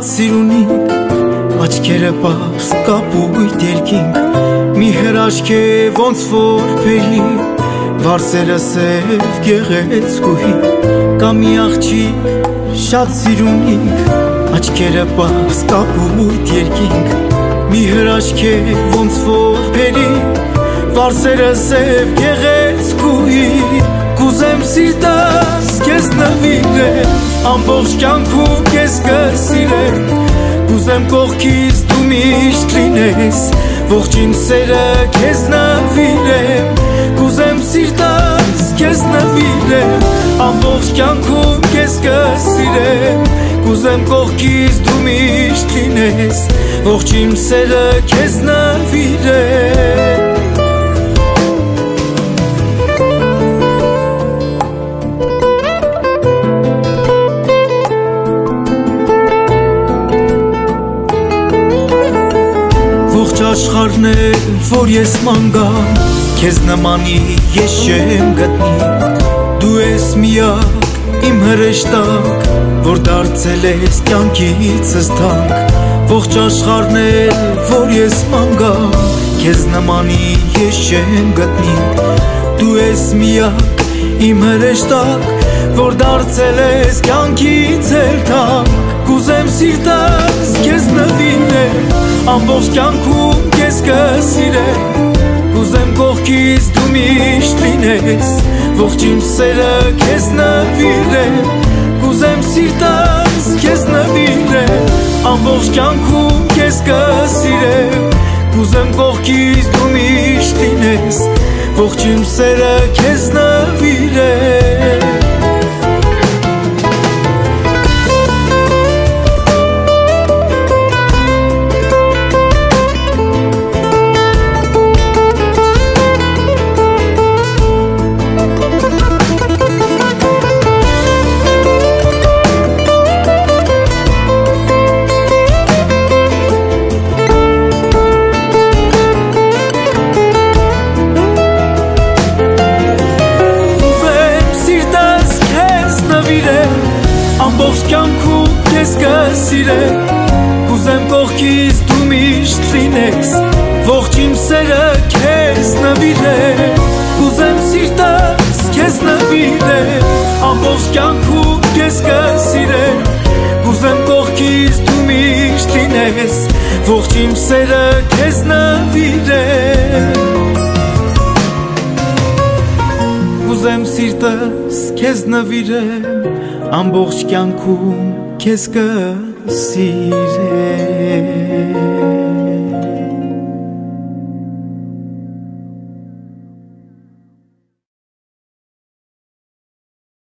սիրունիկ, աչքերը պարս կապույտ երկինք, մի հրաշք է ոնց որ փելի, վարսերը սև գեղեցկուհի, կա մի աղջիկ շատ սիրունիկ, աչքերը պարս կապույտ երկինք, մի հրաշք է ոնց որ փելի, վարսերը սև գեղեցկուհի, կուզեմ սիրտս քեզ նվիրել, ամբողջ կյանքում քեզ կսիրեմ, կուզեմ կողքից դու միշտ լինես, ողջ իմ սերը քեզ նվիրեմ, կուզեմ սիրտս քեզ նվիրեմ, ամբողջ կյանքում քեզ կսիրեմ, կուզեմ կողքից դու միշտ լինես, ողջ իմ սերը քեզ նվիրեմ։ Աշխարհն է, որ ես մանգամ, քեզ նմանի ես չեմ գտնի, դու ես միակ իմ հրեշտակ, որ դարձել ես կյանքիցս թանկ, ողջ աշխարհն է, որ ես մանգամ, քեզ նմանի ես չեմ գտնի, դու ես միակ իմ հրեշտակ, որ դարձել ես կյանքից էլ թանկ, կուզեմ սիրտս քեզ նվիրել, ամբողջ կյանքում քեզ կսիրեմ, կուզեմ կողքից դու միշտ լինես, ողջ իմ սերը քեզ նվիրեմ, կուզեմ սիրտս քեզ նվիրել, ամբողջ կյանքում քեզ կսիրեմ, կուզեմ կողքից դու միշտ լինես, ողջ իմ սերը քեզ նվիրել։ Ամբողջ կյանքում քեզ կսիրեմ, կուզեմ կողքից դու միշտ լինես, ողջ իմ սերը քեզ նվիրել, կուզեմ սիրտս քեզ նվիրել, ամբողջ կյանքում քեզ կսիրեմ, կուզեմ կողքից դու միշտ լինես, ողջ իմ սերը քեզ նվիրել, կուզեմ սիրտս քեզ նվիրեմ, ամբողջ կյանքում քեզ կսիրեմ։